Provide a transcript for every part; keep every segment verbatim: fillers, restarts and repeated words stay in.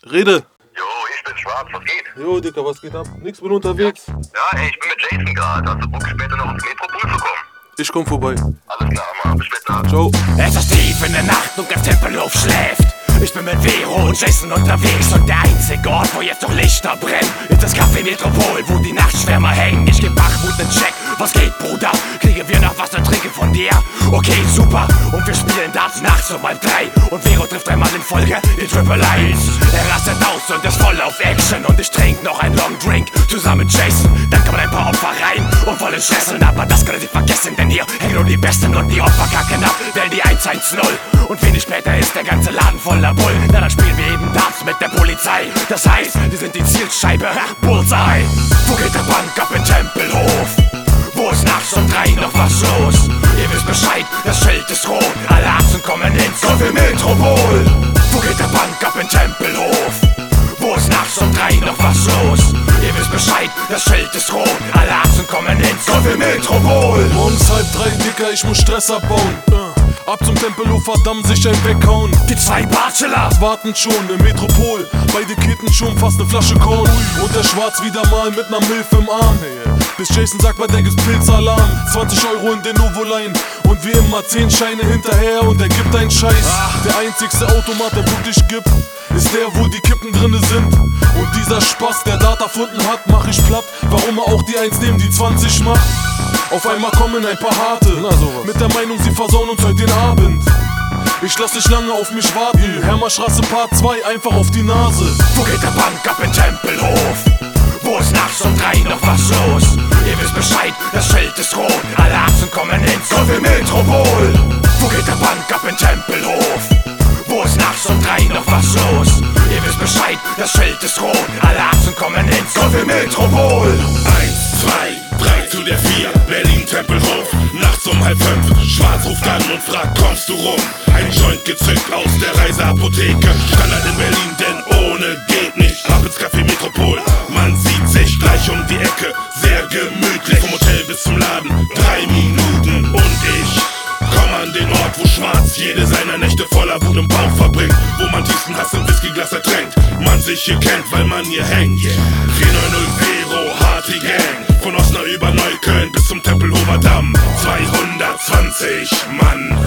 Rede. Jo, ich bin Schwarz, was geht? Jo, Dicker, was geht ab? Nix, bin unterwegs. Ja, ey, ich bin mit Jason gerade. Hast du Bock, später noch ins Metropol zu kommen? Ich komm vorbei. Alles klar, Mann. Bis später. Ciao. Es ist tief in der Nacht und ganz Tempelhof schläft. Ich bin mit Vero und Jason unterwegs und der einzige Ort, wo jetzt noch Lichter brennen, ist das Café Metropol, wo die Nachtschwärmer hängen. Ich geb Bachmut nen Check. Was geht, Bruder? Kriegen wir noch was zu trinken von dir? Okay, super. Und wir spielen Darts nachts um halb drei. Und Vero trifft einmal in Folge die Triple Eins. Er rastet aus und ist voll auf Action. Und ich trink noch einen Long Drink zusammen mit Jason. Dann kommen ein paar Opfer rein und wollen schresseln. Aber das können sie vergessen, denn hier hängen nur die Besten. Und die Opfer kacken ab, wählen die eins eins null. Und wenig später ist der ganze Laden voller Bullen. Na, dann spielen wir eben Darts mit der Polizei. Das heißt, wir sind die Zielscheibe, Bullseye. Wo geht der Bank ab in Tempelhof? Wo ist nachts um drei noch was los? Ihr wisst Bescheid, das Schild ist rot. Alle Arzten kommen ins Café Metropol. Wo geht der Bank ab in Tempelhof? Wo ist nachts um drei noch was los? Ihr wisst Bescheid, das Schild ist rot. Alle Arzten kommen ins Café Metropol. Morgens halb drei, Dicker, ich muss Stress abbauen. Uh, ab zum Tempelhof, verdammt, sich ein weghauen. Die zwei Bachelor warten schon im Metropol. Beide Kitten schon fast ne Flasche Korn. Und der Schwarz wieder mal mit ner Milf im Arm. Bis Jason sagt, bei der gibt's Pilzalarm. zwanzig Euro in den Novoline. Und wie immer zehn Scheine hinterher und er gibt einen Scheiß. Der einzigste Automat, der wirklich gibt, ist der, wo die Kippen drinne sind. Und dieser Spaß, der Dart erfunden hat, mach ich platt. Warum er auch die eins neben die zwanzig macht. Auf einmal kommen ein paar Harte, mit der Meinung, sie versauen uns heute den Abend. Ich lass nicht lange auf mich warten. Hermannstraße Part zwei, einfach auf die Nase. Wo geht der Bank ab in Tempelhof? Wo ist nachts um drei noch was los? Ihr wisst Bescheid, das Schild ist rot. Alle Arzten kommen ins Café Metropol. Wo geht der Bank ab in Tempelhof? Wo ist nachts um drei noch was los? Ihr wisst Bescheid, das Schild ist rot. Alle Arzten kommen ins Café Metropol. Eins, zwei, drei zu der vier, Berlin Tempelhof. Nachts um halb fünf, Schwarz ruft an und fragt, kommst du rum? Ein Joint gezückt aus der Reiseapotheke. Standard in Berlin, denn ohne geht nicht. Ab ins Café Metropol, man sieht sich gleich um die Ecke. Sehr gemütlich, vom Hotel bis zum Laden, drei Minuten und ich komm an den Ort, wo Schwarz jede seiner Nächte voller Wut im Bauch verbringt. Wo man tiefsten Hass im Whiskyglas ertränkt. Man sich hier kennt, weil man hier hängt. vier neun null Vero, Harty Gang. Von Osnabrück über Neukölln bis zum Tempelhofer Damm. zweihundertzwanzig Mann.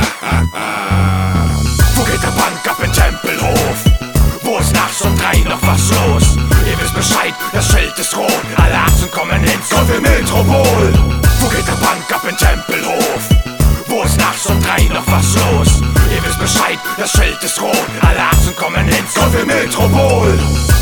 Wo geht der Bank ab in Tempelhof? Wo ist nachts um drei noch was los? Ihr wisst Bescheid, das Schild ist rot. Alle Arzten kommen ins Café Metropol. Wo geht der Bank ab in Tempelhof? Wo ist nachts um drei noch was los? Ihr wisst Bescheid, das Schild ist rot. Alle Arzten kommen ins Café Metropol.